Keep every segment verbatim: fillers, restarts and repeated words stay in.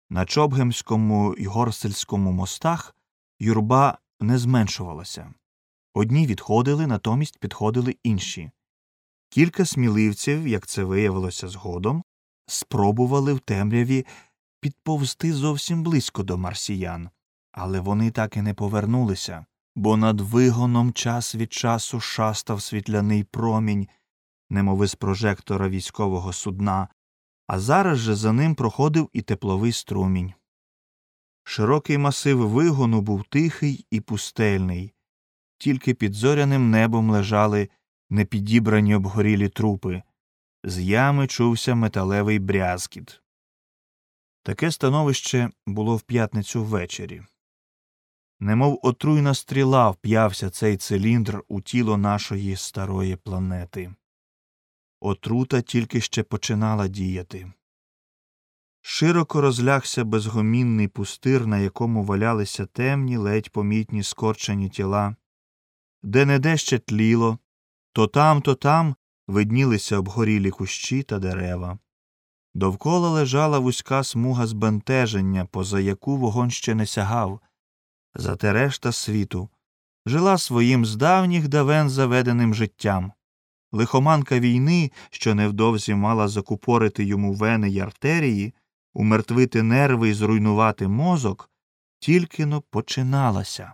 На Чобгемському й Горсельському мостах юрба не зменшувалася. Одні відходили, натомість підходили інші. Кілька сміливців, як це виявилося згодом, спробували в темряві підповзти зовсім близько до марсіян, але вони так і не повернулися, бо над вигоном час від часу шастав світляний промінь, немов із прожектора військового судна, а зараз же за ним проходив і тепловий струмінь. Широкий масив вигону був тихий і пустельний, тільки під зоряним небом лежали непідібрані обгорілі трупи, з ями чувся металевий брязкіт. Таке становище було в п'ятницю ввечері. Немов отруйна стріла вп'явся цей циліндр у тіло нашої старої планети. Отрута тільки ще починала діяти. Широко розлягся безгомінний пустир, на якому валялися темні, ледь помітні скорчені тіла. Де-не-де ще тліло, то там, то там виднілися обгорілі кущі та дерева. Довкола лежала вузька смуга збентеження, поза яку вогонь ще не сягав. Зате решта світу жила своїм з давніх давен заведеним життям. Лихоманка війни, що невдовзі мала закупорити йому вени й артерії, умертвити нерви й зруйнувати мозок, тільки-но починалася.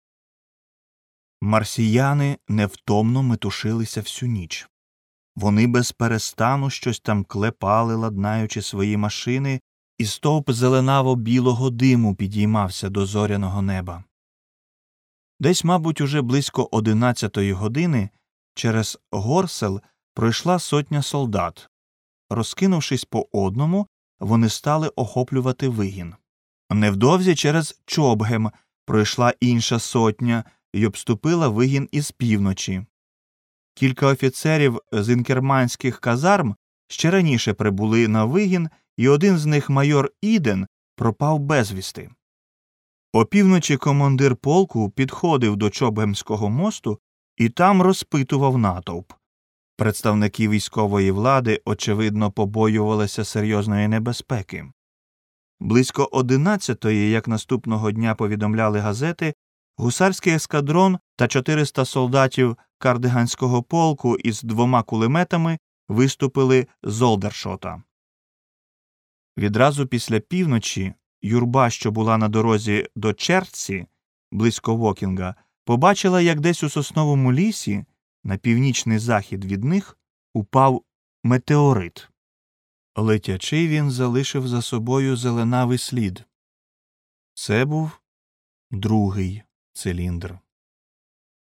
Марсіяни невтомно метушилися всю ніч. Вони без перестану щось там клепали, ладнаючи свої машини, і стовп зеленаво-білого диму підіймався до зоряного неба. Десь, мабуть, уже близько одинадцятої години через Горсел пройшла сотня солдат. Розкинувшись по одному, вони стали охоплювати вигін. Невдовзі через Чобгем пройшла інша сотня й обступила вигін із півночі. Кілька офіцерів з інкерманських казарм ще раніше прибули на вигін, і один з них, майор Іден, пропав безвісти. Опівночі командир полку підходив до Чобгемського мосту і там розпитував натовп. Представники військової влади, очевидно, побоювалися серйозної небезпеки. Близько одинадцятої, як наступного дня повідомляли газети, гусарський ескадрон та чотириста солдатів Кардиганського полку із двома кулеметами виступили з Олдершота. Відразу після півночі юрба, що була на дорозі до Черці, близько Вокінга, побачила, як десь у сосновому лісі, на північний захід від них, упав метеорит. Летячи, він залишив за собою зеленавий слід. Це був другий циліндр.